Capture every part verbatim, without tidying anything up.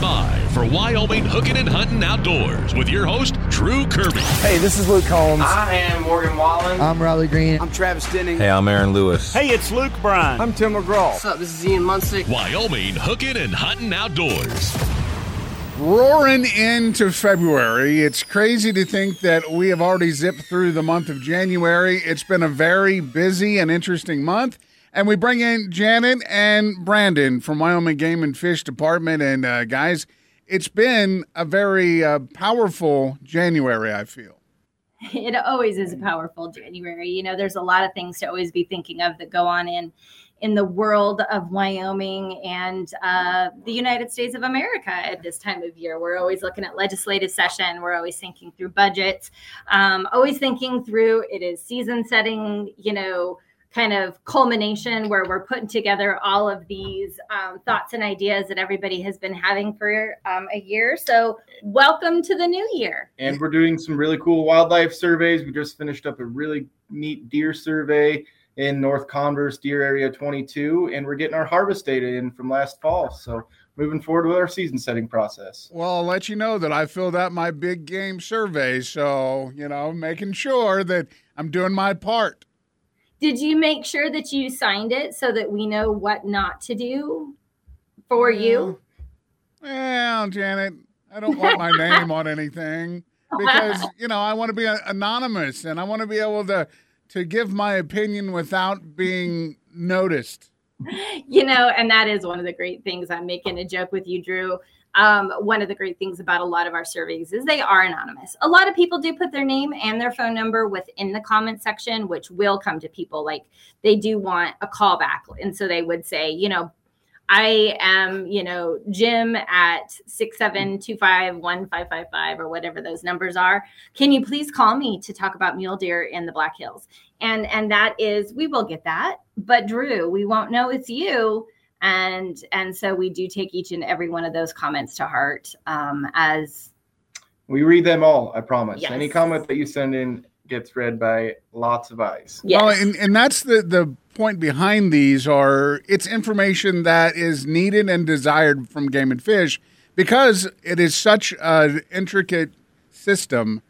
by for Wyoming Hooking and Hunting Outdoors with your host, Drew Kirby. Hey, this is Luke Combs. I am Morgan Wallen. I'm Riley Green. I'm Travis Denning. Hey, I'm Aaron Lewis. Hey, it's Luke Bryan. I'm Tim McGraw. What's up? This is Ian Munsick. Wyoming Hooking and Hunting Outdoors. Roaring into February. It's crazy to think that we have already zipped through the month of January. It's been a very busy and interesting month. And we bring in Janet and Brandon from Wyoming Game and Fish Department. And uh, guys, it's been a very uh, powerful January, I feel. It always is a powerful January. You know, there's a lot of things to always be thinking of that go on in in the world of Wyoming and uh, the United States of America at this time of year. We're always looking at legislative session. We're always thinking through budgets, um, always thinking through, it is season setting, you know, kind of culmination where we're putting together all of these um, thoughts and ideas that everybody has been having for um, a year. So welcome to the new year. And we're doing some really cool wildlife surveys. We just finished up a really neat deer survey in North Converse, Deer Area twenty-two, and we're getting our harvest data in from last fall. So moving forward with our season setting process. Well, I'll let you know that I filled out my big game survey. So, you know, making sure that I'm doing my part. Did you make sure that you signed it so that we know what not to do for you? Well, Janet, I don't want my name on anything because, you know, I want to be anonymous and I want to be able to, to give my opinion without being noticed. You know, and that is one of the great things. I'm making a joke with you, Drew. Um, one of the great things about a lot of our surveys is they are anonymous. A lot of people do put their name and their phone number within the comment section, which will come to people like they do want a callback. And so they would say, you know, I am, you know, Jim at six seven two five one five five five or whatever those numbers are. Can you please call me to talk about mule deer in the Black Hills? And, and that is, we will get that. But Drew, we won't know it's you. And and so we do take each and every one of those comments to heart um, as we read them all. I promise. Yes. Any comment that you send in gets read by lots of eyes. Yes. Well, and, and that's the, the point behind these are it's information that is needed and desired from Game and Fish because it is such an intricate system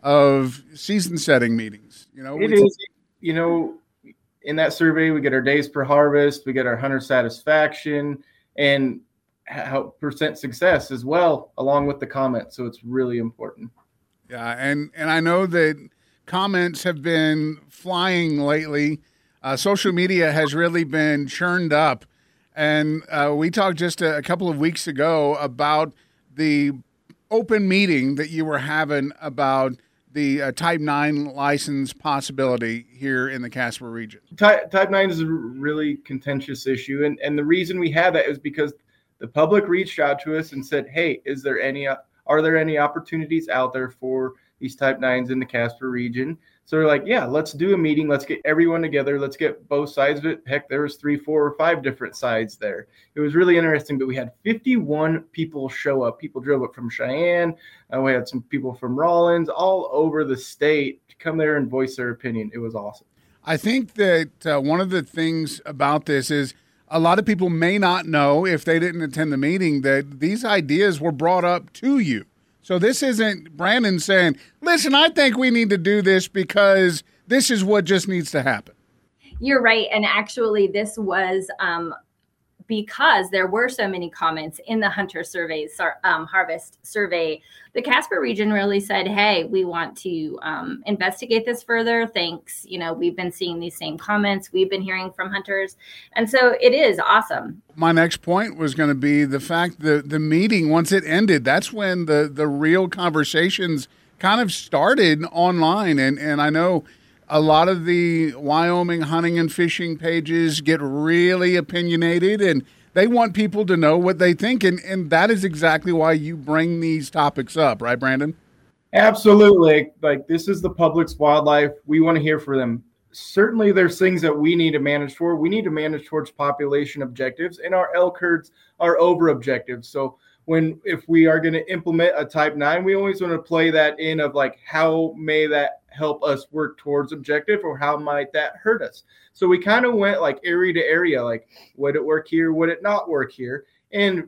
of season setting meetings. You know, it we, is. You know. In that survey, we get our days per harvest, we get our hunter satisfaction, and how percent success as well, along with the comments. So it's really important. Yeah, and, and I know that comments have been flying lately. Uh, social media has really been churned up. And uh, we talked just a, a couple of weeks ago about the open meeting that you were having about the uh, Type nine license possibility here in the Casper region. Type, type nine is a really contentious issue. And, and the reason we had that is because the public reached out to us and said, hey, is there any, uh, are there any opportunities out there for these Type nines in the Casper region? So we're like, yeah, let's do a meeting. Let's get everyone together. Let's get both sides of it. Heck, there was three, four, or five different sides there. It was really interesting, but we had fifty-one people show up. People drove up from Cheyenne. And we had some people from Rawlins, all over the state to come there and voice their opinion. It was awesome. I think that uh, one of the things about this is a lot of people may not know if they didn't attend the meeting that these ideas were brought up to you. So this isn't Brandon saying, listen, I think we need to do this because this is what just needs to happen. You're right. And actually, this was um, because there were so many comments in the hunter surveys, um, harvest survey. The Casper region really said, hey, we want to um, investigate this further. Thanks. You know, we've been seeing these same comments. We've been hearing from hunters. And so it is awesome. My next point was going to be the fact that the meeting, once it ended, that's when the, the real conversations kind of started online. And, and I know a lot of the Wyoming hunting and fishing pages get really opinionated and they want people to know what they think. And, and that is exactly why you bring these topics up, right, Brandon? Absolutely. Like, this is the public's wildlife. We want to hear from them. Certainly there's things that we need to manage for. We need to manage towards population objectives, and our elk herds are over objectives. So when, if we are going to implement a type nine, we always want to play that in of like, how may that help us work towards objective, or how might that hurt us? So we kind of went like area to area, like, would it work here? Would it not work here? And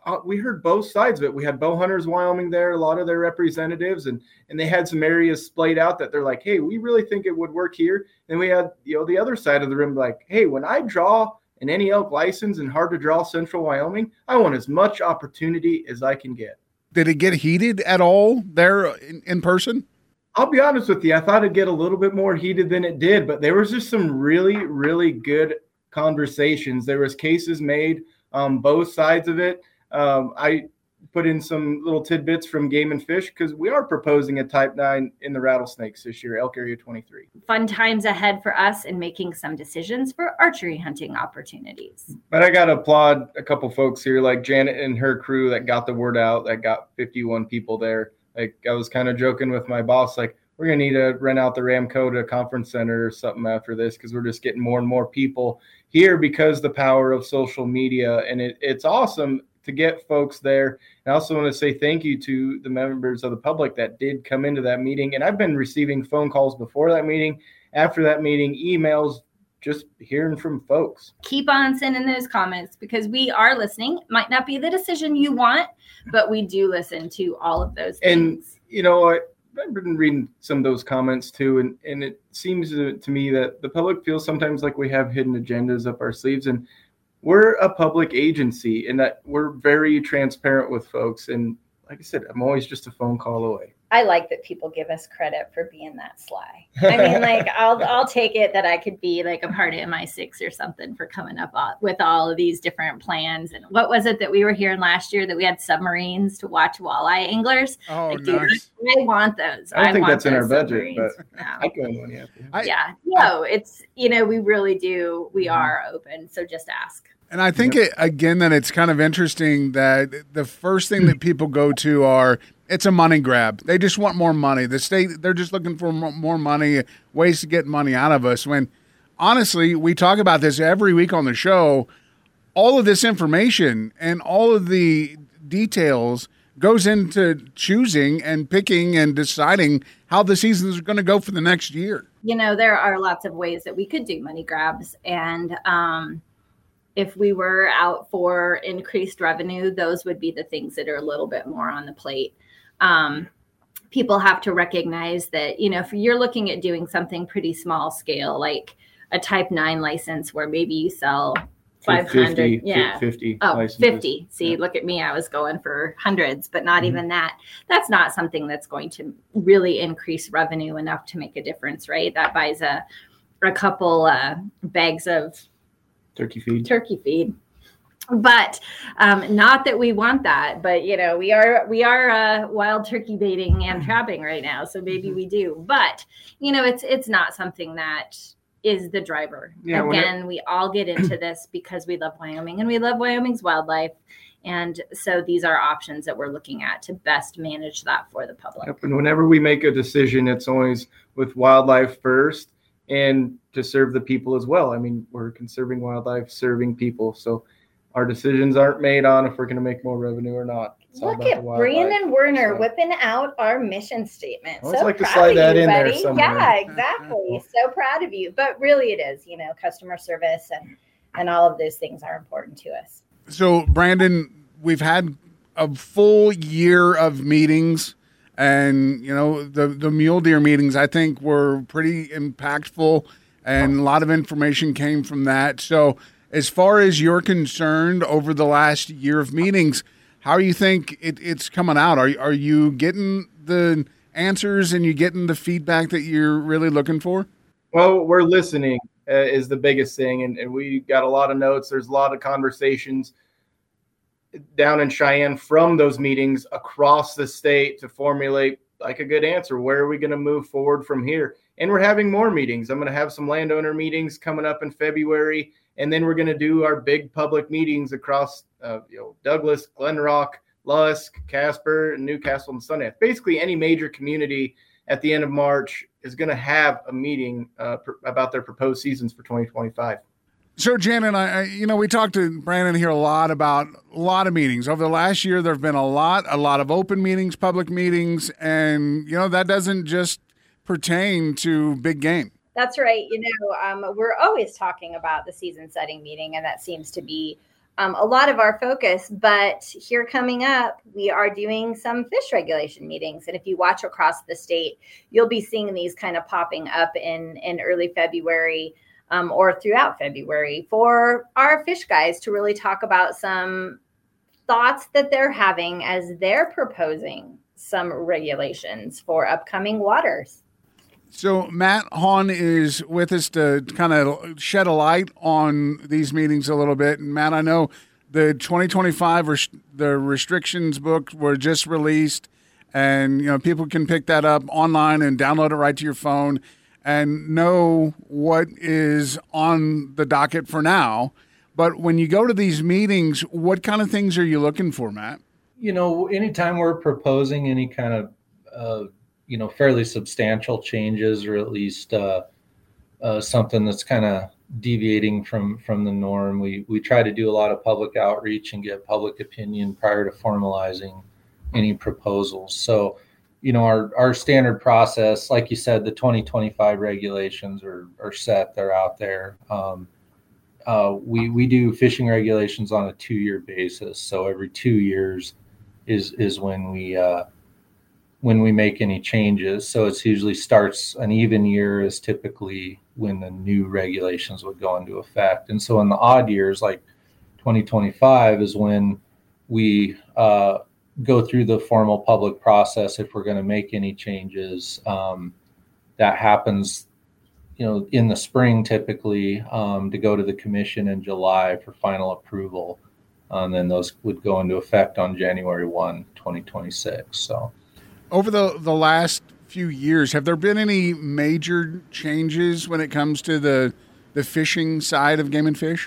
uh, we heard both sides of it. We had bow hunters Wyoming there, a lot of their representatives, and and they had some areas splayed out that they're like, hey, we really think it would work here. And we had, you know, the other side of the room like, hey, when I draw an any elk license in hard to draw central Wyoming, I want as much opportunity as I can get. Did it get heated at all there in, in person? I'll be honest with you. I thought it'd get a little bit more heated than it did, but there was just some really, really good conversations. There was cases made on both sides of it. Um, I put in some little tidbits from Game and Fish because we are proposing a type nine in the rattlesnakes this year, elk area twenty-three. Fun times ahead for us in making some decisions for archery hunting opportunities. But I got to applaud a couple folks here, like Janet and her crew that got the word out, that got fifty-one people there. Like I was kind of joking with my boss, like we're going to need to rent out the Ramcota Conference Center or something after this because we're just getting more and more people here because the power of social media. And it, it's awesome to get folks there. And I also want to say thank you to the members of the public that did come into that meeting. And I've been receiving phone calls before that meeting, after that meeting, emails, just hearing from folks. Keep on sending those comments because we are listening. Might not be the decision you want, but we do listen to all of those things. And, you know, I, I've been reading some of those comments too. And, and it seems to, to me that the public feels sometimes like we have hidden agendas up our sleeves. And we're a public agency and that we're very transparent with folks. And like I said, I'm always just a phone call away. I like that people give us credit for being that sly. I mean, like, I'll I'll take it that I could be like a part of M I six or something for coming up with all of these different plans. And what was it that we were hearing last year that we had submarines to watch walleye anglers? Oh, like, nice. Dude, I want those. I don't I think want that's in our budget, submarines. but No. I go in one, yeah. I, Yeah, no, it's, you know, we really do. We Mm-hmm. are open. So just ask. And I think, it, again, that it's kind of interesting that the first thing that people go to are, it's a money grab. They just want more money. The state, they're just looking for more money, ways to get money out of us. When, honestly, we talk about this every week on the show, all of this information and all of the details goes into choosing and picking and deciding how the seasons are going to go for the next year. You know, there are lots of ways that we could do money grabs. And, um, if we were out for increased revenue, those would be the things that are a little bit more on the plate. Um, people have to recognize that, you know, if you're looking at doing something pretty small scale, like a type nine license where maybe you sell five hundred, fifty, yeah, fifty oh, licenses. fifty. See, Yeah. look at me. I was going for hundreds, but not Mhm. even that. That's not something that's going to really increase revenue enough to make a difference, right? That buys a, a couple uh, bags of Turkey feed. turkey feed, but um, not that we want that. But you know, we are we are uh, wild turkey baiting and trapping right now, so maybe we do. But you know, it's it's not something that is the driver. Yeah, Again, we all get into this because we love Wyoming and we love Wyoming's wildlife, and so these are options that we're looking at to best manage that for the public. Yep. And whenever we make a decision, it's always with wildlife first and to serve the people as well. I mean, we're conserving wildlife, serving people. So our decisions aren't made on if we're going to make more revenue or not. It's all Look about the at wildlife. Brandon Werner So- whipping out our mission statement. I always So like to proud slide of that you, in there buddy. somewhere. Yeah, exactly. So proud of you. But really, it is. You know, customer service and and all of those things are important to us. So, Brandon, we've had a full year of meetings, and you know the the mule deer meetings I think were pretty impactful, and a lot of information came from that. So, as far as you're concerned, over the last year of meetings, how do you think it, it's coming out? Are are you getting the answers and you getting the feedback that you're really looking for? Well, we're listening uh, is the biggest thing. And, and we got a lot of notes. There's a lot of conversations down in Cheyenne from those meetings across the state to formulate like a good answer. Where are we going to move forward from here? And we're having more meetings. I'm going to have some landowner meetings coming up in February. And then we're going to do our big public meetings across uh, you know, Douglas, Glen Rock, Lusk, Casper, and Newcastle and Sundance. Basically, any major community at the end of March is going to have a meeting uh, pr- about their proposed seasons for twenty twenty-five. So, Jan and I, you know, we talked to Brandon here a lot about a lot of meetings. Over the last year, there have been a lot, a lot of open meetings, public meetings, and, you know, that doesn't just pertain to big game. That's right. You know, um, we're always talking about the season setting meeting, and that seems to be um, a lot of our focus. But here coming up, we are doing some fish regulation meetings. And if you watch across the state, you'll be seeing these kind of popping up in, in early February um, or throughout February for our fish guys to really talk about some thoughts that they're having as they're proposing some regulations for upcoming waters. So Matt Hahn is with us to kind of shed a light on these meetings a little bit. And Matt, I know the twenty twenty-five res- the restrictions book were just released, and you know people can pick that up online and download it right to your phone and know what is on the docket for now. But when you go to these meetings, what kind of things are you looking for, Matt? You know, anytime we're proposing any kind of uh, you know, fairly substantial changes, or at least uh, uh, something that's kind of deviating from from the norm. We we try to do a lot of public outreach and get public opinion prior to formalizing any proposals. So, you know, our, our standard process, like you said, the twenty twenty-five regulations are, are set, they're out there. Um, uh, we, we do fishing regulations on a two-year basis. So every two years is, is when we, uh, when we make any changes. So it's usually starts an even year is typically when the new regulations would go into effect. And so in the odd years, like twenty twenty-five is when we uh, go through the formal public process. If we're going to make any changes, um, that happens, you know, in the spring, typically um, to go to the commission in July for final approval. And then those would go into effect on January first, twenty twenty-six. So. Over the, the last few years, have there been any major changes when it comes to the the fishing side of Game and Fish?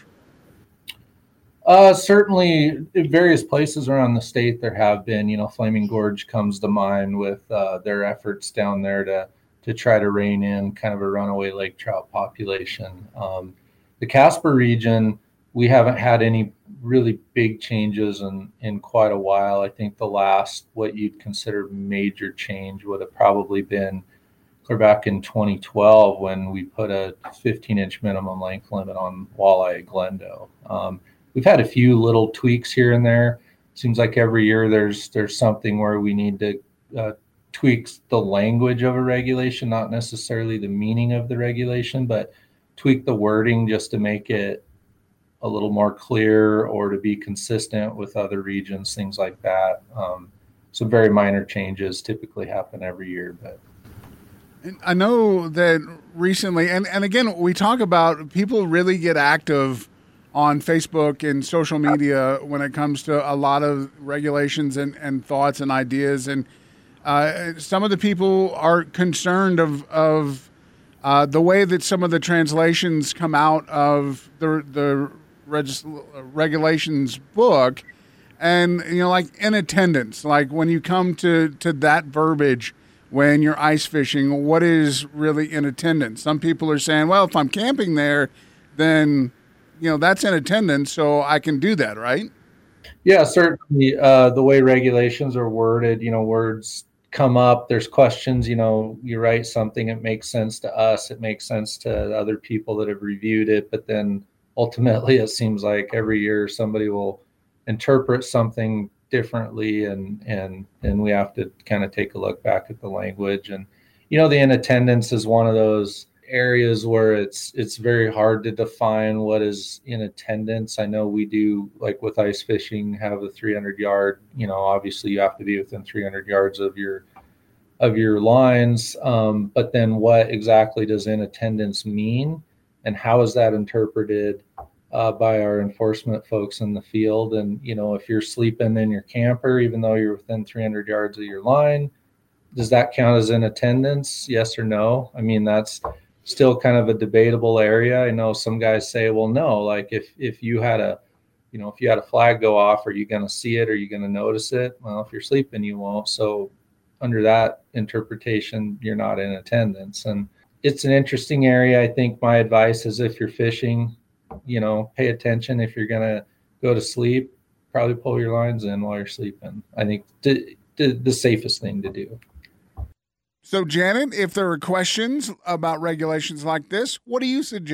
Uh, certainly, in various places around the state, there have been. You know, Flaming Gorge comes to mind with uh, their efforts down there to to try to rein in kind of a runaway lake trout population. Um, the Casper region, we haven't had any really big changes in, in quite a while. I think the last, what you'd consider major change would have probably been clear back in twenty twelve when we put a fifteen inch minimum length limit on walleye at Glendo. Um, we've had a few little tweaks here and there. Seems like every year there's, there's something where we need to uh, tweak the language of a regulation, not necessarily the meaning of the regulation, but tweak the wording just to make it a little more clear or to be consistent with other regions, things like that. Um, some very minor changes typically happen every year. But and I know that recently, and, and again, we talk about people really get active on Facebook and social media when it comes to a lot of regulations and, and thoughts and ideas. And uh, some of the people are concerned of, of uh, the way that some of the translations come out of the, the Regis- regulations book, and you know, like in attendance, like when you come to to that verbiage when you're ice fishing, what is really in attendance? Some people are saying, well, if I'm camping there, then you know that's in attendance, so I can do that, right? Yeah, certainly. Uh, the way regulations are worded, you know, words come up. There's questions. You know, you write something, it makes sense to us, it makes sense to other people that have reviewed it, but then ultimately, it seems like every year somebody will interpret something differently, and and and we have to kind of take a look back at the language. And you know, the in attendance is one of those areas where it's it's very hard to define what is in attendance. I know we do, like with ice fishing, have a three hundred yard. You know, obviously you have to be within three hundred yards of your of your lines. Um, but then, what exactly does in attendance mean? And how is that interpreted uh, by our enforcement folks in the field? And, you know, if you're sleeping in your camper, even though you're within three hundred yards of your line, does that count as in attendance? Yes or no? I mean, that's still kind of a debatable area. I know some guys say, well, no, like if, if you had a, you know, if you had a flag go off, are you going to see it? Are you going to notice it? Well, if you're sleeping, you won't. So under that interpretation, you're not in attendance. And it's an interesting area. I think my advice is if you're fishing, you know, pay attention. If you're going to go to sleep, probably pull your lines in while you're sleeping. I think the, the, the safest thing to do. So, Janet, if there are questions about regulations like this, what do you suggest?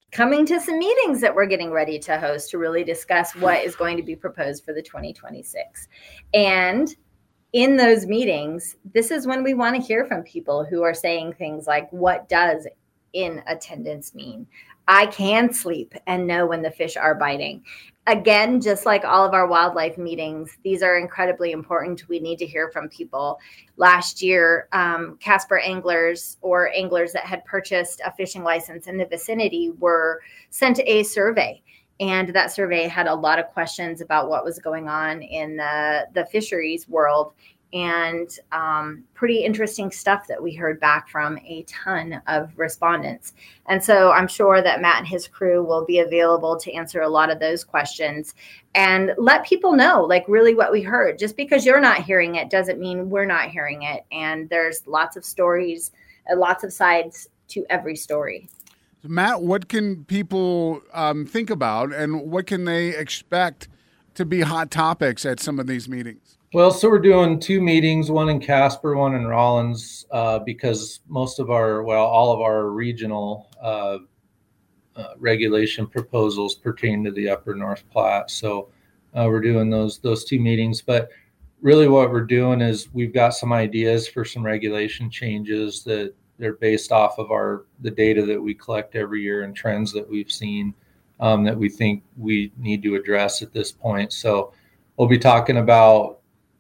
coming to some meetings that we're getting ready to host to really discuss what is going to be proposed for the twenty twenty-six. And in those meetings, this is when we want to hear from people who are saying things like, what does in attendance mean? I can sleep and know when the fish are biting. Again, just like all of our wildlife meetings, these are incredibly important. We need to hear from people. Last year, um, Casper anglers or anglers that had purchased a fishing license in the vicinity were sent a survey. And that survey had a lot of questions about what was going on in the, the fisheries world. And um, pretty interesting stuff that we heard back from a ton of respondents. And so I'm sure that Matt and his crew will be available to answer a lot of those questions and let people know, like, really what we heard. Just because you're not hearing it doesn't mean we're not hearing it. And there's lots of stories, uh, lots of sides to every story. Matt, what can people um, think about and what can they expect to be hot topics at some of these meetings? Well, so we're doing two meetings, one in Casper, one in Rollins, uh, because most of our, well, all of our regional uh, uh, regulation proposals pertain to the Upper North Platte. So uh, we're doing those those two meetings. But really what we're doing is we've got some ideas for some regulation changes that they're based off of our the data that we collect every year and trends that we've seen um, that we think we need to address at this point. So we'll be talking about,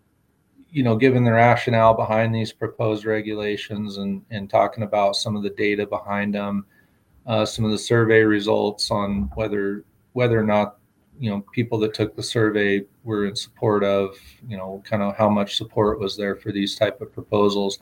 you know, given the rationale behind these proposed regulations and, and talking about some of the data behind them, uh, some of the survey results on whether whether or not, you know, people that took the survey were in support of, you know, kind of how much support was there for these type of proposals.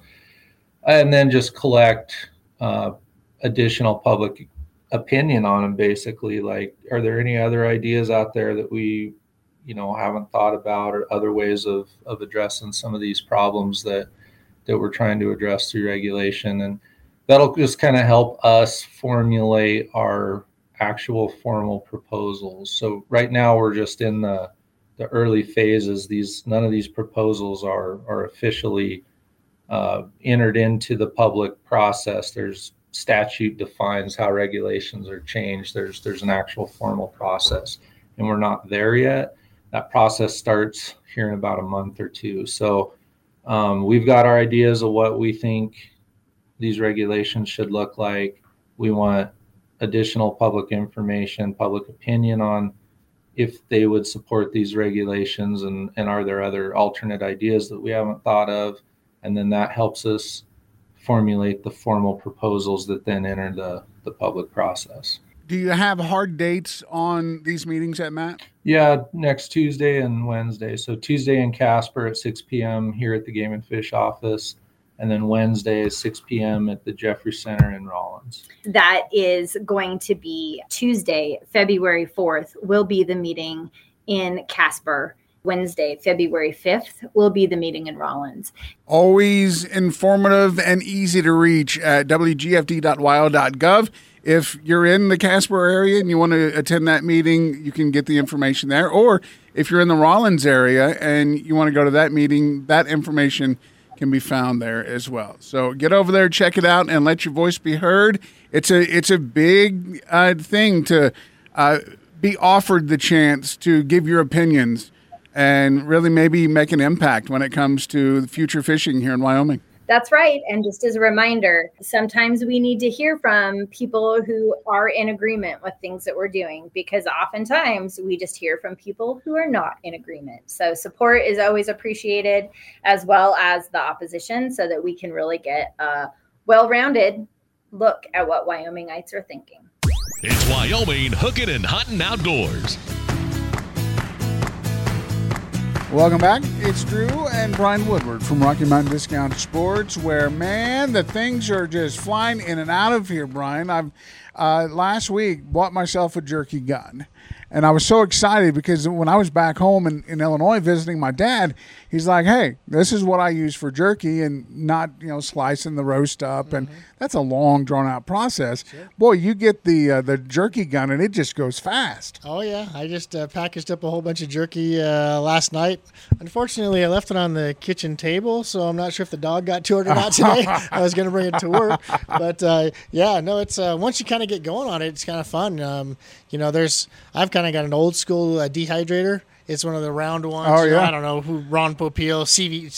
And then just collect uh, additional public opinion on them, basically. Like, are there any other ideas out there that we, you know, haven't thought about, or other ways of, of addressing some of these problems that, that we're trying to address through regulation. And that'll just kind of help us formulate our actual formal proposals. So right now we're just in the, the early phases. These, none of these proposals are, are officially uh, entered into the public process. There's statute defines how regulations are changed. There's, there's an actual formal process, and we're not there yet. That process starts here in about a month or two. So um, we've got our ideas of what we think these regulations should look like. We want additional public information, public opinion on if they would support these regulations, and, and are there other alternate ideas that we haven't thought of. And then that helps us formulate the formal proposals that then enter the, the public process. Do you have hard dates on these meetings at Matt? Yeah, next Tuesday and Wednesday. So Tuesday in Casper at six p.m. here at the Game and Fish office, and then Wednesday at six p.m. at the Jeffrey Center in Rollins. That is going to be Tuesday, February fourth, will be the meeting in Casper. Wednesday, February fifth, will be the meeting in Rollins. Always informative and easy to reach at w g f d dot w i o dot gov. If you're in the Casper area and you want to attend that meeting, you can get the information there. Or if you're in the Rollins area and you want to go to that meeting, that information can be found there as well. So get over there, check it out, and let your voice be heard. It's a it's a big uh, thing to uh, be offered the chance to give your opinions and really maybe make an impact when it comes to future fishing here in Wyoming. That's right. And just as a reminder, sometimes we need to hear from people who are in agreement with things that we're doing, because oftentimes we just hear from people who are not in agreement. So support is always appreciated, as well as the opposition, so that we can really get a well-rounded look at what Wyomingites are thinking. It's Wyoming Hooking and Hunting Outdoors. Welcome back. It's Drew and Brian Woodward from Rocky Mountain Discount Sports, where, man, the things are just flying in and out of here, Brian. I've uh, last week bought myself a jerky gun, and I was so excited because when I was back home in, in Illinois visiting my dad, he's like, hey, this is what I use for jerky, and not, you know, slicing the roast up. Mm-hmm. And that's a long, drawn-out process. Sure. Boy, you get the uh, the jerky gun, and it just goes fast. Oh, yeah. I just uh, packaged up a whole bunch of jerky uh, last night. Unfortunately, I left it on the kitchen table, so I'm not sure if the dog got to it or not today. I was going to bring it to work. But, uh, yeah, no, it's uh, once you kind of of get going on it, it's kind of fun. Um, you know, there's I've kind of got an old school uh, dehydrator. It's one of the round ones. Oh, You know, yeah. I don't know who Ron Popeil, C V,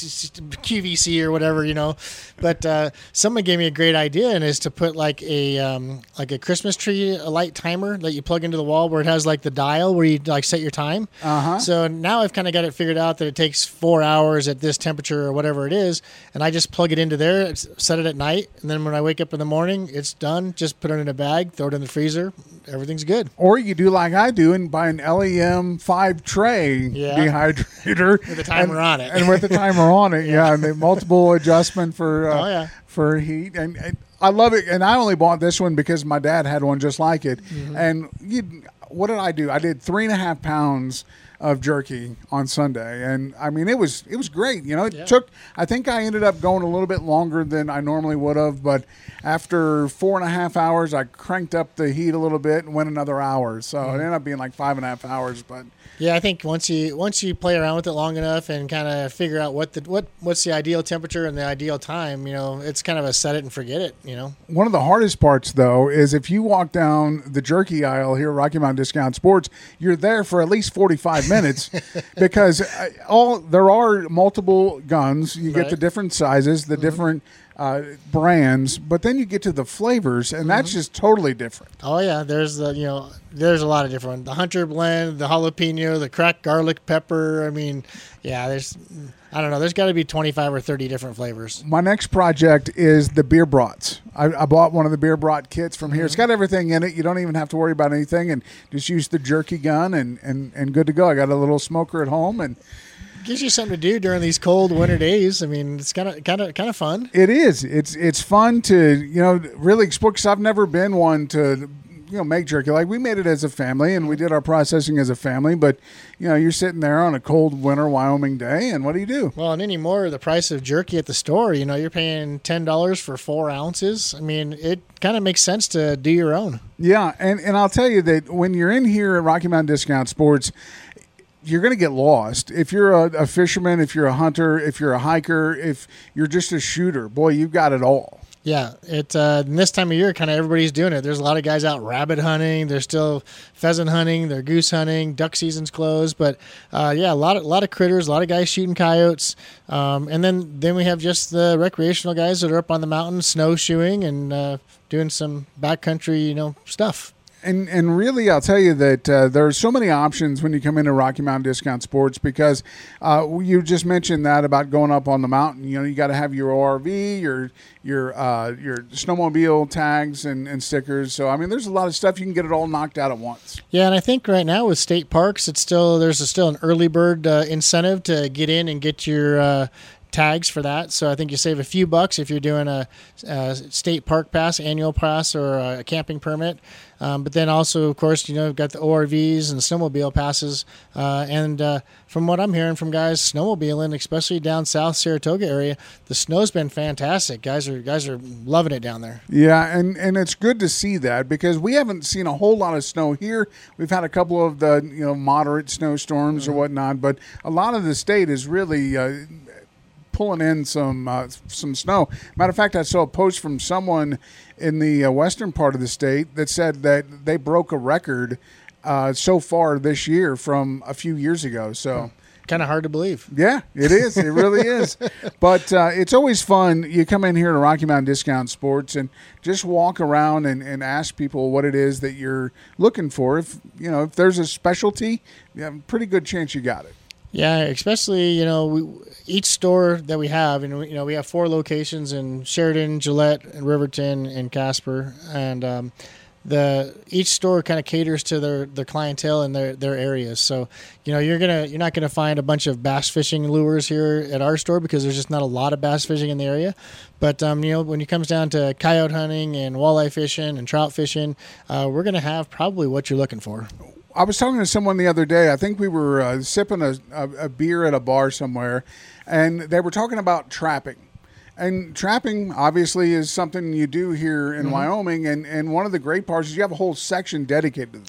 Q V C or whatever, you know. But uh, someone gave me a great idea, and is to put like a um, like a Christmas tree a light timer that you plug into the wall, where it has like the dial where you like set your time. Uh-huh. So now I've kind of got it figured out that it takes four hours at this temperature or whatever it is, and I just plug it into there, it's- set it at night, and then when I wake up in the morning, it's done. Just put it in a bag, throw it in the freezer, everything's good. Or you do like I do and buy an L E M five tray Yeah. dehydrator With a timer and, on it. and with the timer on it, yeah, and the multiple adjustment for uh, Oh, yeah. for heat, and, and I love it. And I only bought this one because my dad had one just like it. Mm-hmm. And you, what did I do? I did three and a half pounds of jerky on Sunday, and I mean it was it was great. You know, it Yeah. took. I think I ended up going a little bit longer than I normally would have, but after four and a half hours, I cranked up the heat a little bit and went another hour. So Mm-hmm. it ended up being like five and a half hours. But Yeah, I think once you once you play around with it long enough and kind of figure out what the what what's the ideal temperature and the ideal time, you know, it's kind of a set it and forget it, you know. one of the hardest parts, though, is if you walk down the jerky aisle here at Rocky Mountain Discount Sports, you're there for at least forty-five minutes because uh, all there are multiple guns. You get Right. the different sizes, the different uh, brands, but then you get to the flavors, and that's just totally different. Oh yeah, there's the you know there's a lot of different the Hunter blend, the jalapeno, the cracked garlic pepper. I mean, yeah, there's I don't know, there's got to be twenty-five or thirty different flavors. My next project is the beer brats. I, I bought one of the beer brat kits from here. It's got everything in it. You don't even have to worry about anything, and just use the jerky gun, and, and, and good to go. I got a little smoker at home, and Gives you something to do during these cold winter days. I mean, it's kind of kind of kind of fun. it is. It's it's fun to you know really explore. Because I've never been one to you know make jerky. Like we made it as a family, and we did our processing as a family. But you know you're sitting there on a cold winter Wyoming day, and what do you do? Well, and anymore, the price of jerky at the store, you know, you're paying ten dollars for four ounces. I mean, it kind of makes sense to do your own. Yeah, and and I'll tell you that when you're in here at Rocky Mountain Discount Sports, you're going to get lost. If you're a, a fisherman, if you're a hunter, if you're a hiker, if you're just a shooter, boy, you've got it all. Yeah, it uh, and this time of year, kind of everybody's doing it. There's a lot of guys out rabbit hunting. They're still pheasant hunting. They're goose hunting. Duck season's closed, but uh, yeah, a lot of a lot of critters. A lot of guys shooting coyotes, um, and then then we have just the recreational guys that are up on the mountain snowshoeing and uh, doing some backcountry, you know, stuff. And and really, I'll tell you that uh, there are so many options when you come into Rocky Mountain Discount Sports because uh, you just mentioned that about going up on the mountain. You know, you got to have your O R V, your your uh, your snowmobile tags and, and stickers. So I mean, there's a lot of stuff you can get it all knocked out at once. Yeah, and I think right now with state parks, it's still there's a, still an early bird uh, incentive to get in and get your uh, tags for that. So I think you save a few bucks if you're doing a, a state park pass, annual pass, or a camping permit. Um, but then also, of course, you know, you've got the O R Vs and snowmobile passes. Uh, and uh, from what I'm hearing from guys snowmobiling, especially down South Saratoga area, the snow's been fantastic. Guys are guys are loving it down there. Yeah, and, and it's good to see that because we haven't seen a whole lot of snow here. We've had a couple of the you know moderate snowstorms mm-hmm. or whatnot, but a lot of the state is really uh, pulling in some uh, some snow. Matter of fact, I saw a post from someone in the uh, western part of the state that said that they broke a record uh, so far this year from a few years ago. So. Kind of hard to believe. Yeah, it is. It really is. But uh, it's always fun. You come in here to Rocky Mountain Discount Sports and just walk around and, and ask people what it is that you're looking for. If you know if there's a specialty, you have a pretty good chance you got it. Yeah, especially, you know, we, each store that we have, and, you know, we have four locations in Sheridan, Gillette, and Riverton, and Casper. And um, the each store kind of caters to their, their clientele and their, their areas. So, you know, you're gonna you're not gonna find a bunch of bass fishing lures here at our store because there's just not a lot of bass fishing in the area. But um, you know, when it comes down to coyote hunting and walleye fishing and trout fishing, uh, we're gonna have probably what you're looking for. I was talking to someone the other day. I think we were uh, sipping a, a, a beer at a bar somewhere, and they were talking about trapping. And trapping, obviously, is something you do here in mm-hmm. Wyoming. And, and one of the great parts is you have a whole section dedicated to that.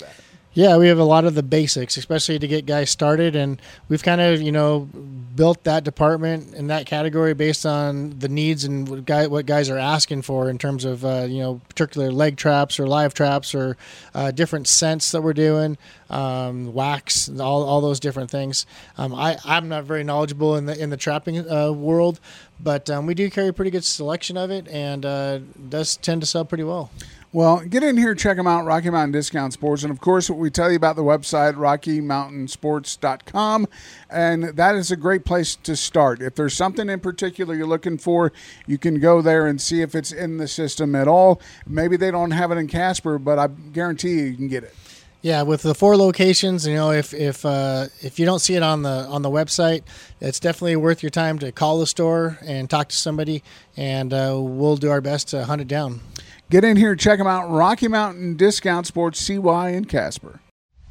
Yeah, we have a lot of the basics, especially to get guys started, and we've kind of, you know, built that department in that category based on the needs and what, guy, what guys are asking for in terms of, uh, you know, particular leg traps or live traps or uh, different scents that we're doing, um, wax, all, all those different things. Um, I, I'm not very knowledgeable in the in the trapping uh, world, but um, we do carry a pretty good selection of it, and uh, does tend to sell pretty well. Well, get in here, check them out, Rocky Mountain Discount Sports. And, of course, what we tell you about the website, rocky mountain sports dot com, and that is a great place to start. If there's something in particular you're looking for, you can go there and see if it's in the system at all. Maybe they don't have it in Casper, but I guarantee you you can get it. Yeah, with the four locations, you know, if if uh, if you don't see it on the on the website, it's definitely worth your time to call the store and talk to somebody, and uh, we'll do our best to hunt it down. Get in here, check them out. Rocky Mountain Discount Sports, C Y in Casper.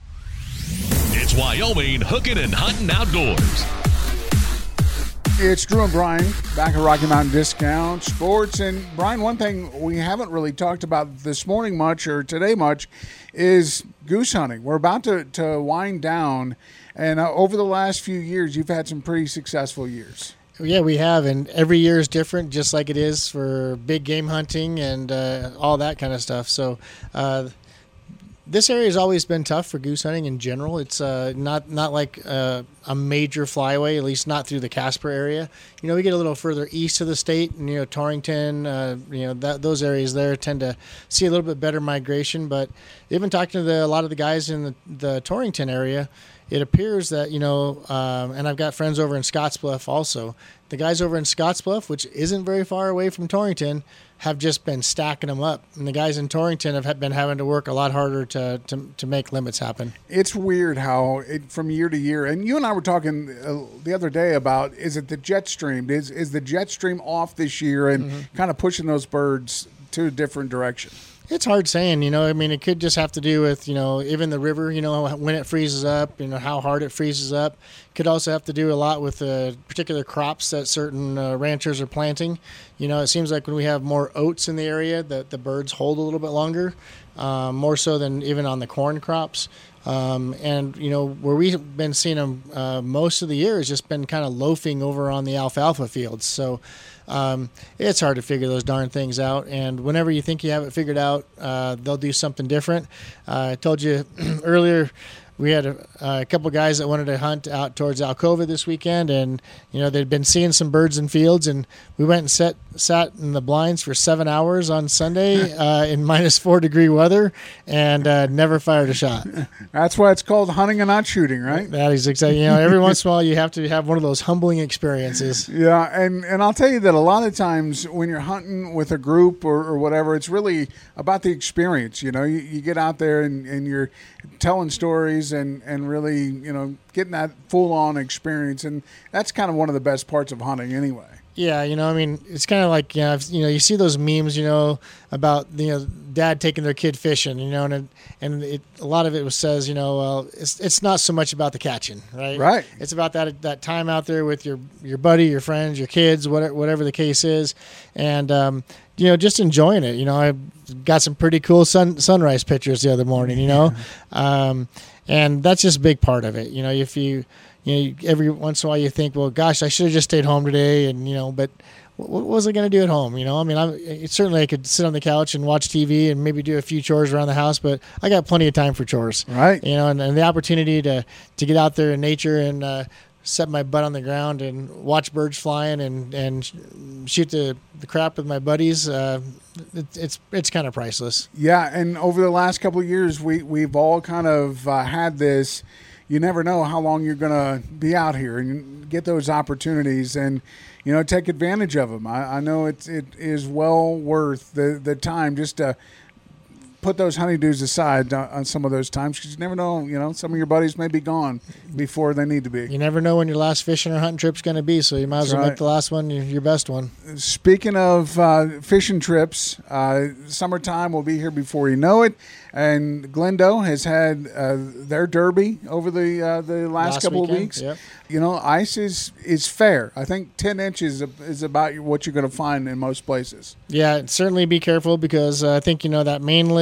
It's Wyoming Hooking and Hunting Outdoors. It's Drew and Brian back at Rocky Mountain Discount Sports. And, Brian, one thing we haven't really talked about this morning much or today much is goose hunting. We're about to, to wind down, and uh, over the last few years, you've had some pretty successful years. Yeah, we have, and every year is different, just like it is for big game hunting and uh, all that kind of stuff. So uh, this area has always been tough for goose hunting in general. It's uh, not not like uh, a major flyway, at least not through the Casper area. You know, we get a little further east of the state, and, you know, Torrington, uh, you know, that, those areas there tend to see a little bit better migration. But even talking to the, a lot of the guys in the, the Torrington area, it appears that, you know, um, and I've got friends over in Scottsbluff also. The guys over in Scottsbluff, which isn't very far away from Torrington, have just been stacking them up. And the guys in Torrington have been having to work a lot harder to to, to make limits happen. It's weird how it, from year to year, and you and I were talking uh, the other day about, is it the jet stream? Is, is the jet stream off this year and mm-hmm. kind of pushing those birds to a different direction? It's hard saying, you know, I mean, it could just have to do with, you know, even the river, you know, when it freezes up, you know, how hard it freezes up. Could also have to do a lot with the uh, particular crops that certain uh, ranchers are planting. You know, it seems like when we have more oats in the area, that the birds hold a little bit longer, um, more so than even on the corn crops. Um, and, you know, where we've been seeing them uh, most of the year has just been kind of loafing over on the alfalfa fields. So um, it's hard to figure those darn things out. And whenever you think you have it figured out, uh, they'll do something different. Uh, I told you earlier, we had a, a couple guys that wanted to hunt out towards Alcova this weekend, and, you know, they'd been seeing some birds in fields, and we went and sat, sat in the blinds for seven hours on Sunday uh, in minus four degree weather, and uh, never fired a shot. That's why it's called hunting and not shooting, right? That is exactly. You know, every once in a while you have to have one of those humbling experiences. Yeah, and, and I'll tell you that a lot of times when you're hunting with a group or, or whatever, it's really about the experience. You know, you, you get out there and, and you're telling stories and, and really, you know, getting that full-on experience. And that's kind of one of the best parts of hunting anyway. Yeah, you know, I mean, it's kind of like, you know, if, you know, you see those memes, you know, about, you know, dad taking their kid fishing, you know, and it, and it, a lot of it was says, you know, well, it's it's not so much about the catching, right? Right. It's about that that time out there with your your buddy, your friends, your kids, whatever whatever the case is, and um, you know, just enjoying it. You know, I got some pretty cool sun sunrise pictures the other morning, you know, um, and that's just a big part of it. You know, if you You know, every once in a while you think, well, gosh, I should have just stayed home today, and you know, but what was I going to do at home? You know, I mean, I certainly I could sit on the couch and watch T V and maybe do a few chores around the house, but I got plenty of time for chores, right? You know, and, and the opportunity to to get out there in nature and uh, set my butt on the ground and watch birds flying and and shoot the, the crap with my buddies. Uh, it, it's it's kind of priceless. Yeah, and over the last couple of years, we we've all kind of uh, had this. You never know how long you're going to be out here and get those opportunities and, you know, take advantage of them. I, I know it's, it is well worth the, the time just to put those honeydews aside on some of those times because you never know, you know, some of your buddies may be gone before they need to be. You never know when your last fishing or hunting trip's going to be, so you might as well right. make the last one your, your best one. Speaking of uh, fishing trips, uh, summertime will be here before you know it. And Glendo has had uh, their derby over the uh, the last, last couple weekend, of weeks. Yep. You know, ice is, is fair. I think ten inches is about what you're going to find in most places. Yeah, certainly be careful because uh, I think, you know, that main leg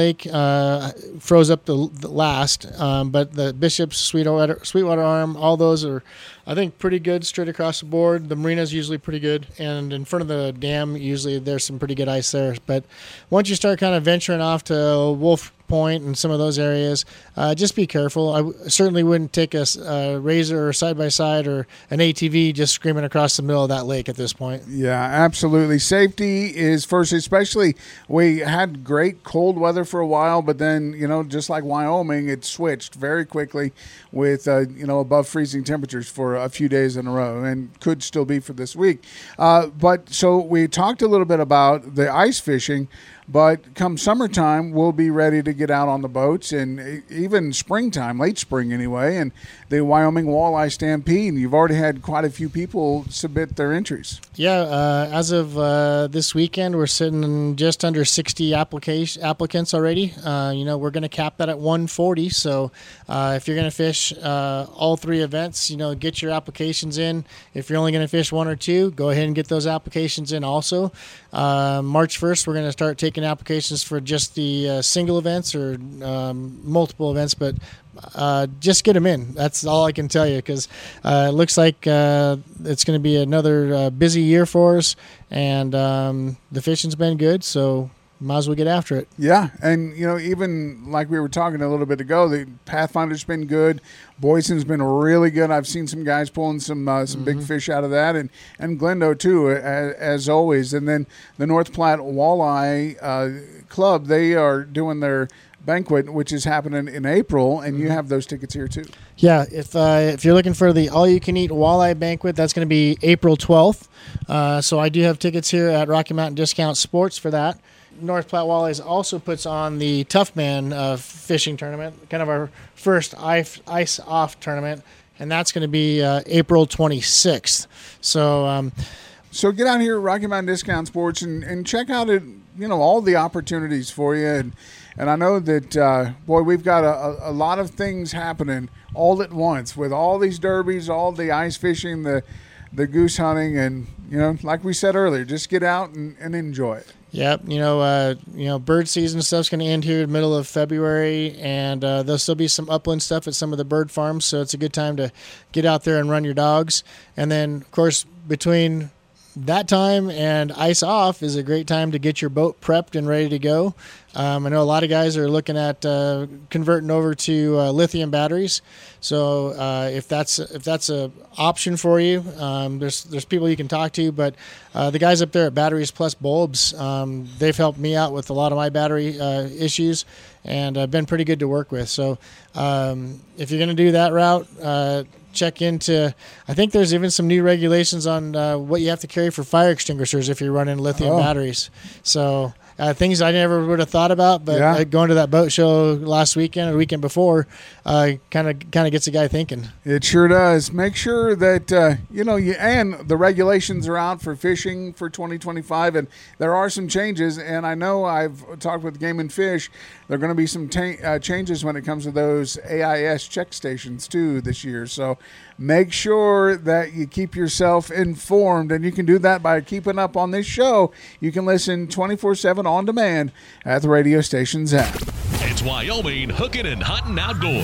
Lake uh, froze up the, the last, um, but the Bishop's, Sweetwater, Sweetwater Arm, all those are, I think, pretty good straight across the board. The marina's usually pretty good, and in front of the dam, usually there's some pretty good ice there. But once you start kind of venturing off to Wolf Point and some of those areas, uh, just be careful. I w- certainly wouldn't take a uh, Razor or side-by-side or an A T V just screaming across the middle of that lake at this point. Yeah, absolutely. Safety is first, especially we had great cold weather for a while, but then, you know, just like Wyoming, it switched very quickly with, uh, you know, above freezing temperatures for a few days in a row, and could still be for this week. Uh, but so we talked a little bit about the ice fishing. But come summertime, we'll be ready to get out on the boats, and even springtime, late spring anyway, and the Wyoming Walleye Stampede. You've already had quite a few people submit their entries. Yeah, uh, as of uh, this weekend, we're sitting just under sixty application applicants already. Uh, you know, we're going to cap that at one forty. So uh, if you're going to fish uh, all three events, you know, get your applications in. If you're only going to fish one or two, go ahead and get those applications in also. Uh, March first, we're going to start taking applications for just the uh, single events or um, multiple events, but uh, just get them in. That's all I can tell you, because uh, it looks like uh, it's going to be another uh, busy year for us, and um, the fishing's been good, so might as well get after it. Yeah, and, you know, even like we were talking a little bit ago, the Pathfinder's been good. Boyson's been really good. I've seen some guys pulling some uh, some mm-hmm. big fish out of that, and, and Glendo, too, as, as always. And then the North Platte Walleye uh, Club, they are doing their banquet, which is happening in April, and mm-hmm. you have those tickets here, too. Yeah, if uh, if you're looking for the all-you-can-eat walleye banquet, that's going to be April twelfth. Uh, so I do have tickets here at Rocky Mountain Discount Sports for that. North Platte Walleyes also puts on the Tough Man uh, fishing tournament, kind of our first ice, ice off tournament, and that's going to be uh, April twenty-sixth. So, um, so get out here at Rocky Mountain Discount Sports and, and check out it. You know, all the opportunities for you, and and I know that uh, boy, we've got a, a lot of things happening all at once with all these derbies, all the ice fishing, the the goose hunting, and you know, like we said earlier, just get out and, and enjoy it. Yep, you know, uh, you know, bird season stuff's going to end here in the middle of February, and uh, there'll still be some upland stuff at some of the bird farms, so it's a good time to get out there and run your dogs. And then, of course, between that time and ice off is a great time to get your boat prepped and ready to go. Um, I know a lot of guys are looking at uh, converting over to uh, lithium batteries. So uh, if that's if that's a option for you, um, there's there's people you can talk to. But uh, the guys up there at Batteries Plus Bulbs, um, they've helped me out with a lot of my battery uh, issues, and uh, been pretty good to work with. So um, if you're going to do that route, uh, check into, I think there's even some new regulations on uh, what you have to carry for fire extinguishers if you're running lithium oh. batteries. So uh, things I never would have thought about, but yeah. uh, going to that boat show last weekend or the weekend before kind of kind of gets a guy thinking. It sure does. Make sure that, uh, you know, you, and the regulations are out for fishing for twenty twenty-five, and there are some changes, and I know I've talked with Game and Fish. There are going to be some ta- uh, changes when it comes to those A I S check stations, too, this year. So make sure that you keep yourself informed, and you can do that by keeping up on this show. You can listen twenty-four seven on demand at the radio station's app. It's Wyoming Hooking and Hunting Outdoors.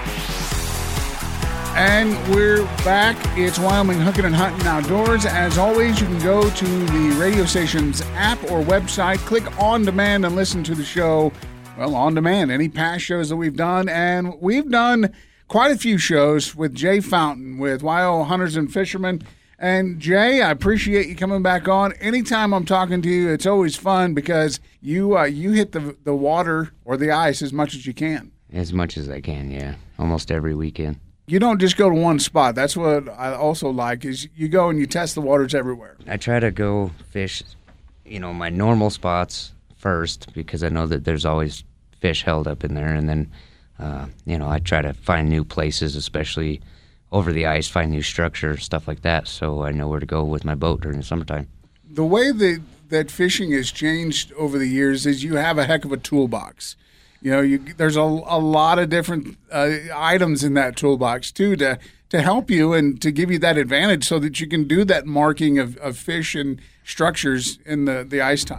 And we're back. It's Wyoming Hooking and Hunting Outdoors. As always, you can go to the radio station's app or website, click on demand, and listen to the show, well, on demand, any past shows that we've done. And we've done quite a few shows with Jay Fountain with Wyo Hunters and Fishermen. And Jay, I appreciate you coming back on. Anytime I'm talking to you, it's always fun because you uh, you hit the the water or the ice as much as you can. As much as I can, yeah. Almost every weekend. You don't just go to one spot. That's what I also like is you go and you test the waters everywhere. I try to go fish, you know, my normal spots first because I know that there's always fish held up in there. And then, uh, you know, I try to find new places, especially over the ice, find new structure, stuff like that, so I know where to go with my boat during the summertime. The way that, that fishing has changed over the years is you have a heck of a toolbox. You know, you, there's a, a lot of different uh, items in that toolbox, too, to, to help you and to give you that advantage so that you can do that marking of, of fish and structures in the, the ice time.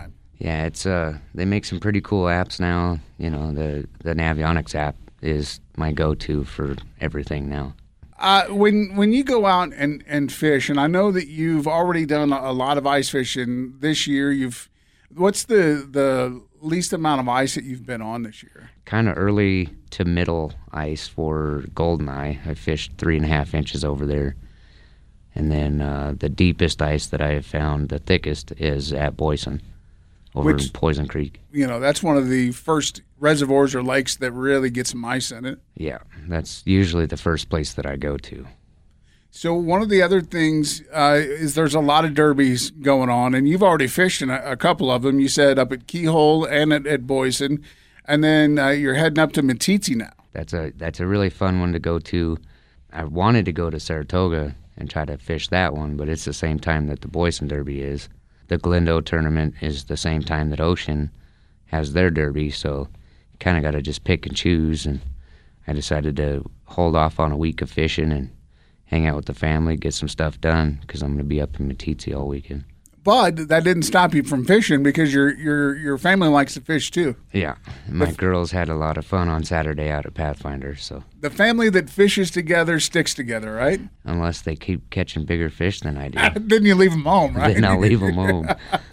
Yeah, it's uh, they make some pretty cool apps now. You know, the the Navionics app is my go-to for everything now. Uh, when when you go out and, and fish, and I know that you've already done a lot of ice fishing this year. You've what's the the least amount of ice that you've been on this year? Kind of early to middle ice for Goldeneye. I fished three and a half inches over there. And then uh, the deepest ice that I have found, the thickest, is at Boysen, over Which, in Poison Creek. You know, that's one of the first reservoirs or lakes that really get some ice in it. Yeah, that's usually the first place that I go to. So one of the other things uh, is there's a lot of derbies going on, and you've already fished in a, a couple of them. You said up at Keyhole and at, at Boysen, and then uh, you're heading up to Matiti now. That's a that's a really fun one to go to. I wanted to go to Saratoga and try to fish that one, but it's the same time that the Boysen Derby is. The Glendo tournament is the same time that Ocean has their derby, so you kind of got to just pick and choose, and I decided to hold off on a week of fishing and hang out with the family, get some stuff done, because I'm going to be up in Matiti all weekend. But that didn't stop you from fishing because your your your family likes to fish too. Yeah, my f- girls had a lot of fun on Saturday out at Pathfinder. So the family that fishes together sticks together, right? Unless they keep catching bigger fish than I do. Then you leave them home, right? Then I'll leave them home.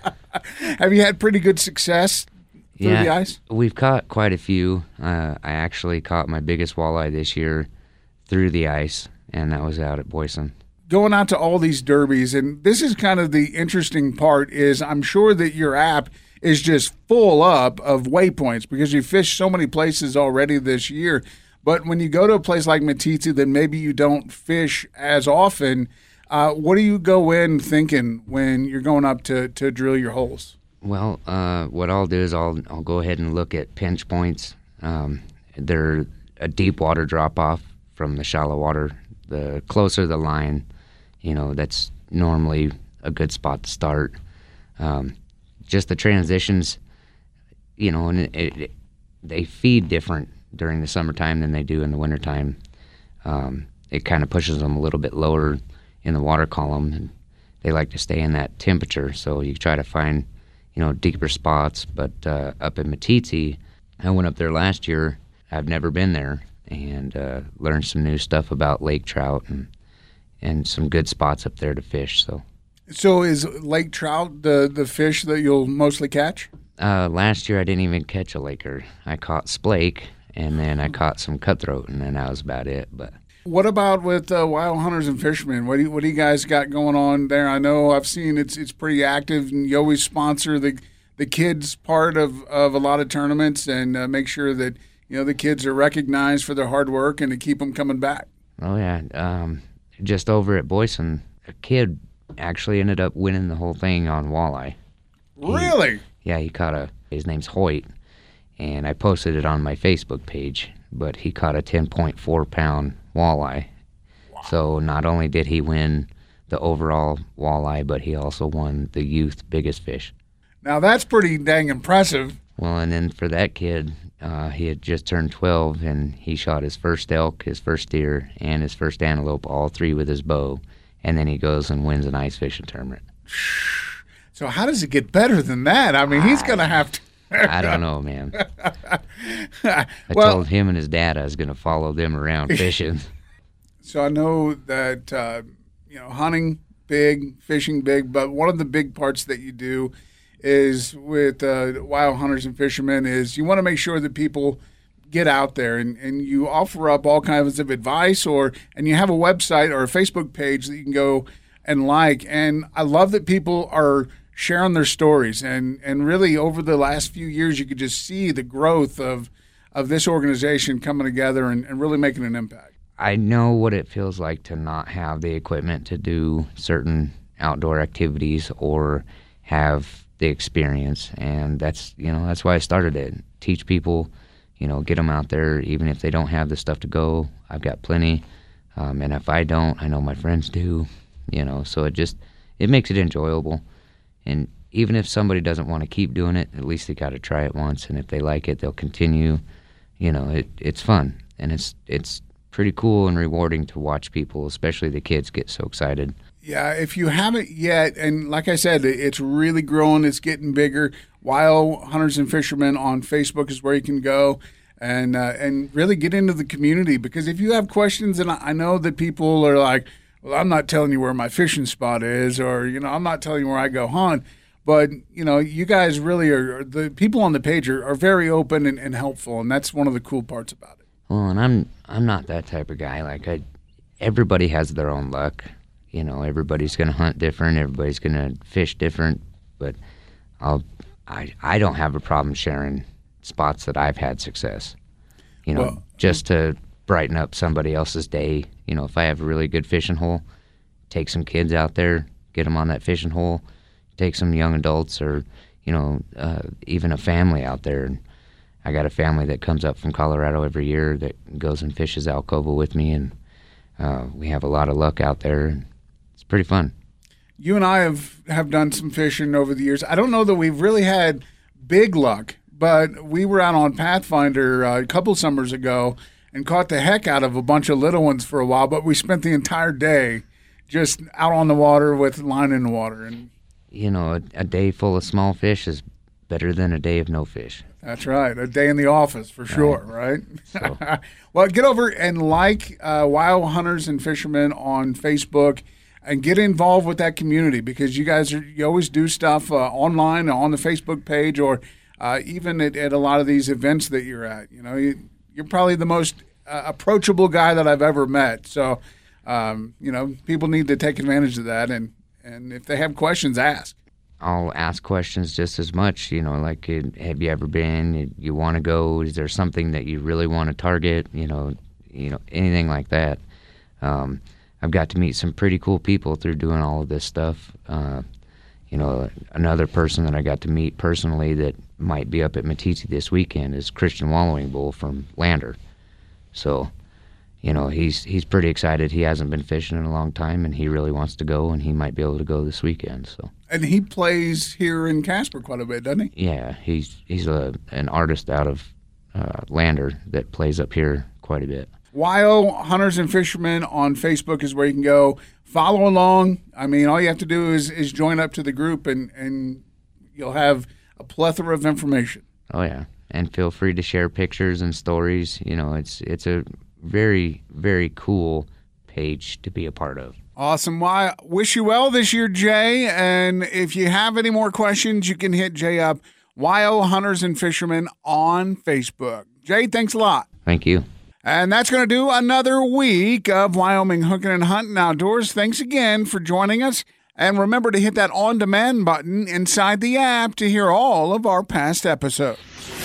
Have you had pretty good success through yeah, the ice? We've caught quite a few. Uh, I actually caught my biggest walleye this year through the ice, and that was out at Boysen. Going out to all these derbies, and this is kind of the interesting part, is I'm sure that your app is just full up of waypoints because you fished so many places already this year. But when you go to a place like Matiti that maybe you don't fish as often, uh, what do you go in thinking when you're going up to, to drill your holes? Well, uh, what I'll do is I'll I'll go ahead and look at pinch points. Um, they're a deep water drop-off from the shallow water. The closer the line, you know, that's normally a good spot to start. Um, just the transitions, you know, and it, it, they feed different during the summertime than they do in the wintertime. Um, it kind of pushes them a little bit lower in the water column, and they like to stay in that temperature. So you try to find, you know, deeper spots. But uh, up in Matiti, I went up there last year. I've never been there, and uh, learned some new stuff about lake trout and and some good spots up there to fish. So, so is lake trout the the fish that you'll mostly catch? Uh, last year I didn't even catch a laker. I caught splake, and then I caught some cutthroat, and then that was about it. But what about with uh, Wild Hunters and Fishermen? What do you, what do you guys got going on there? I know I've seen it's it's pretty active, and you always sponsor the the kids part of, of a lot of tournaments, and uh, make sure that you know the kids are recognized for their hard work and to keep them coming back. Oh yeah. Um, Just over at Boysen, a kid actually ended up winning the whole thing on walleye. Really? He, yeah, he caught a, his name's Hoyt, and I posted it on my Facebook page, but he caught a ten point four pound walleye. Wow. So not only did he win the overall walleye, but he also won the youth biggest fish. Now that's pretty dang impressive. Well, and then for that kid, uh, he had just turned twelve, and he shot his first elk, his first deer, and his first antelope, all three with his bow, and then he goes and wins an ice fishing tournament. So how does it get better than that? I mean, he's going to have to... I don't know, man. I well, told him and his dad I was going to follow them around fishing. So I know that, uh, you know, hunting big, fishing big, but one of the big parts that you do is with uh, Wild Hunters and Fishermen is you want to make sure that people get out there, and, and you offer up all kinds of advice, or and you have a website or a Facebook page that you can go and like. And I love that people are sharing their stories, and, and really over the last few years you could just see the growth of of this organization coming together and, and really making an impact. I know what it feels like to not have the equipment to do certain outdoor activities or have the experience, and that's you know that's why I started it. Teach people, you know, get them out there, even if they don't have the stuff to go. I've got plenty, um, and if I don't, I know my friends do. You know, so it just it makes it enjoyable, and even if somebody doesn't want to keep doing it, at least they got to try it once, and if they like it, they'll continue. You know, it it's fun, and it's it's pretty cool and rewarding to watch people, especially the kids, get so excited. Yeah, if you haven't yet, and like I said, it's really growing, it's getting bigger. Wild Hunters and Fishermen on Facebook is where you can go and uh, and really get into the community. Because if you have questions, and I know that people are like, well, I'm not telling you where my fishing spot is, or, you know, I'm not telling you where I go hunt. But, you know, you guys really are, the people on the page are, are very open and, and helpful, and that's one of the cool parts about it. Well, and I'm I'm not that type of guy. Like, I, everybody has their own luck. You know, everybody's going to hunt different. Everybody's going to fish different. But I'll, I I don't have a problem sharing spots that I've had success. You know, well, just to brighten up somebody else's day. You know, if I have a really good fishing hole, take some kids out there, get them on that fishing hole, take some young adults or, you know, uh, even a family out there. And I got a family that comes up from Colorado every year that goes and fishes Alcova with me, and uh, we have a lot of luck out there. And it's pretty fun. You and I have, have done some fishing over the years. I don't know that we've really had big luck, but we were out on Pathfinder uh, a couple summers ago and caught the heck out of a bunch of little ones for a while, but we spent the entire day just out on the water with line in the water. And you know, a, a day full of small fish is better than a day of no fish. That's right. A day in the office for sure, right? right? So. Well, get over and like uh, Wild Hunters and Fishermen on Facebook and get involved with that community, because you guys are, you always do stuff uh, online on the Facebook page, or uh, even at, at a lot of these events that you're at. You know, you, you're probably the most uh, approachable guy that I've ever met. So, um, you know, people need to take advantage of that, and, and if they have questions, ask. I'll ask questions just as much, you know, like, have you ever been, you, you want to go, is there something that you really want to target, you know, you know, anything like that. Um, I've got to meet some pretty cool people through doing all of this stuff. Uh, you know, another person that I got to meet personally that might be up at Matiti this weekend is Christian Wallowing Bull from Lander. So, you know, he's he's pretty excited. He hasn't been fishing in a long time, and he really wants to go, and he might be able to go this weekend. So. And he plays here in Casper quite a bit, doesn't he? Yeah, he's he's a an artist out of uh, Lander that plays up here quite a bit. Wild Hunters and Fishermen on Facebook is where you can go. Follow along. I mean, all you have to do is, is join up to the group, and, and you'll have a plethora of information. Oh, yeah. And feel free to share pictures and stories. You know, it's it's a very, very cool page to be a part of. Awesome. Well, I wish you well this year, Jay. And if you have any more questions, you can hit Jay up, Wild Hunters and Fishermen on Facebook. Jay, thanks a lot. Thank you. And that's going to do another week of Wyoming Hooking and Hunting Outdoors. Thanks again for joining us. And remember to hit that on-demand button inside the app to hear all of our past episodes.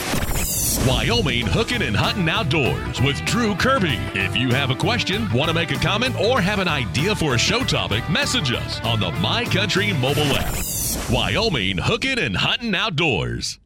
Wyoming Hooking and Hunting Outdoors with Drew Kirby. If you have a question, want to make a comment, or have an idea for a show topic, message us on the My Country mobile app. Wyoming Hooking and Hunting Outdoors.